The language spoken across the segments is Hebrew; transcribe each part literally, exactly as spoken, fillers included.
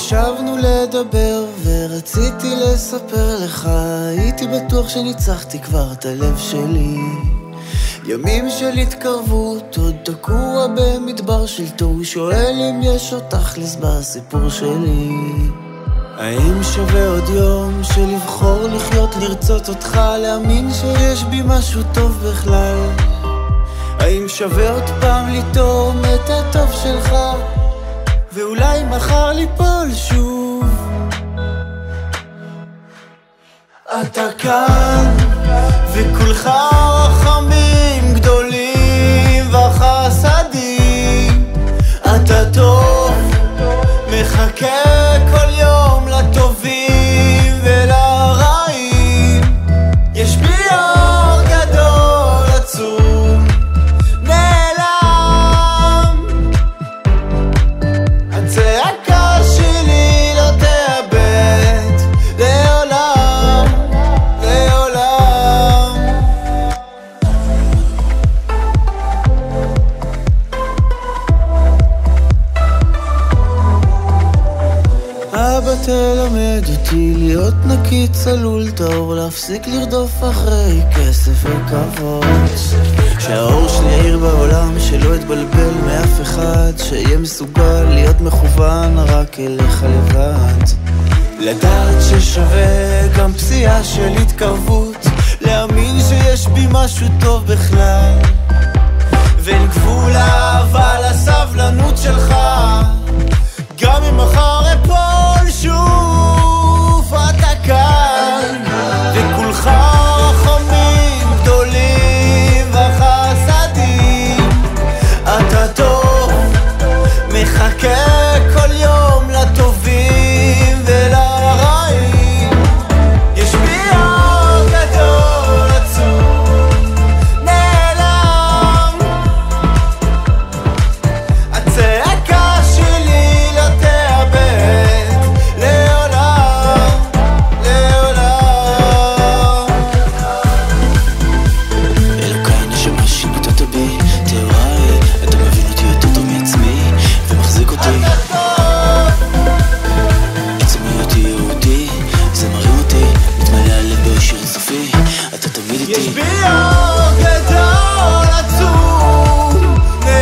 ישבנו לדבר ורציתי לספר לך, הייתי בטוח שניצחתי כבר את הלב שלי. ימים של התקרבות, עוד תקוע במדבר של תוהו, שואל אם יש עוד תכלס בסיפור שלי. האם שווה עוד יום של לבחור לחיות, לרצות אותך, להאמין שיש בי משהו טוב בכלל? האם שווה עוד פעם לטעום את הטוב שלך, ואולי מחר ליפול שוב? אתה כאן וכולך רחמים גדולים וחסדים, אתה טוב, מחכה כל יום לטובים ולרעים. יש בי אור גדול עצום נעלם, הצעקה שלי לא תאבד לעולם, לעולם. אבא תלמד אותי להיות נקי צלול טהור, להפסיק לרדוף אחרי כסף וכבוד, שהאור שלי יאיר בעולם, שלא יתבלבל מאף אחד, שיהיה מסוגל להיות מכוון רק אליך לבד. לדעת ששווה גם פסיעה של התקרבות, להאמין שיש בי משהו טוב בכלל, ואין גבול לאהבה לסבלנות שלך, גם אם מחר אפול שוב. אתה כאן וכולך רחמים גדולים וחסדים, אתה טוב, מחכה כל יום לטובים ולרעים. יש בי אור גדול עצום נעלם, הצעקה שלי לא תאבד לעולם, לעולם. אלוקיי נשמה שינית בי, תאוריי, אתה מבין אותי יותר טוב מעצמי ומחזיק אותי. עצם היותי יהודי, זה מרים אותי, מתמלא הלב באושר אינסופי, אתה תמיד איתי. יש בי אור גדול עצום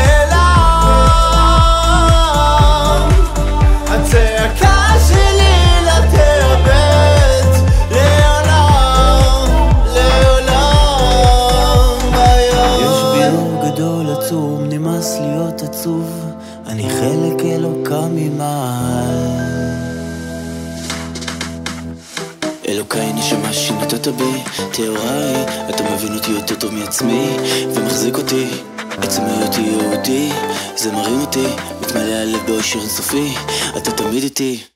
נעלם, הצעקה שלי לא תאבד לעולם, לעולם. יש בי אור גדול עצום, נמאס להיות עצוב, אני חלק אלוקה ממעל. אלוקיי נשמה שינית בי, תאוריי, אתה מבין אותי יותר טוב מעצמי ומחזיק אותי. עצם היותי יהודי, זה מרים אותי, מתמלא הלב באושר אינסופי, אתה תמיד איתי.